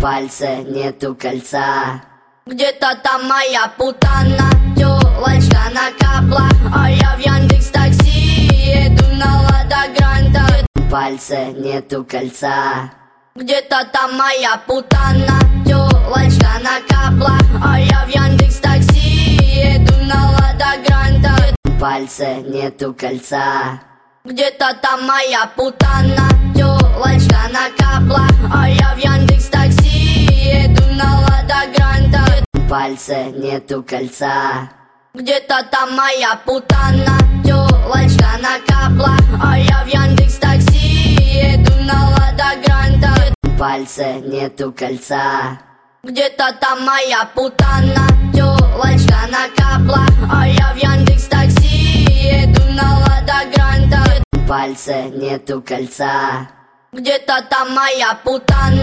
пальце нету кольца. Где-то там моя путана, тёлочка на каблах, а я в Яндекс.Такси еду на Лада Гранта. В пальце нету кольца. Где-то там моя путана, тёлочка на каблах, а я в Яндекс.Такси еду на Лада Гранта. В пальце нету кольца. Где-то там моя путана, тёлочка на каблах, а я в Яндекс.Такси еду на Лада Гранта. В пальце нету кольца. Где-то там моя путана, тёлочка на каблах, а я в Яндекс.Такси еду на Лада Гранта. В пальце нету кольца. Где-то там моя путана, тёлочка на каблах, а я в Яндекс.Такси еду на Лада Гранта. В пальце нету кольца. Где-то там моя путана.